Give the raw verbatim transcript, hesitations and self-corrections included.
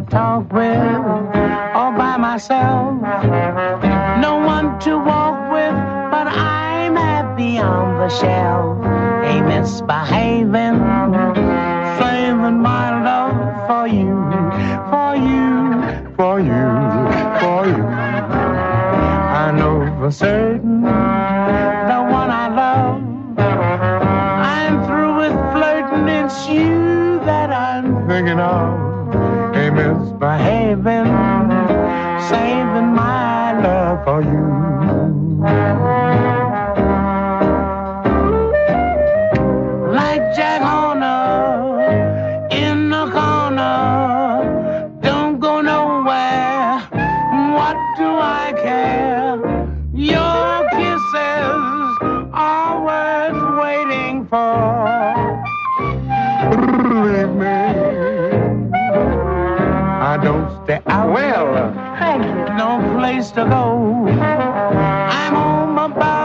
talk with, all by myself. No one to walk with, but I'm happy on the shelf. Hey, misbehaving, saving my love for you, for you, for you, for you. I know for certain the one I love. I'm through with flirting, it's you that I'm thinking of. Hey, misbehaving, saving my love for you. Like Jack Horner in the corner, don't go nowhere. What do I care? Your kisses are worth waiting for. Believe me, I don't stay out. Well, thank you. No place to go. I'm home about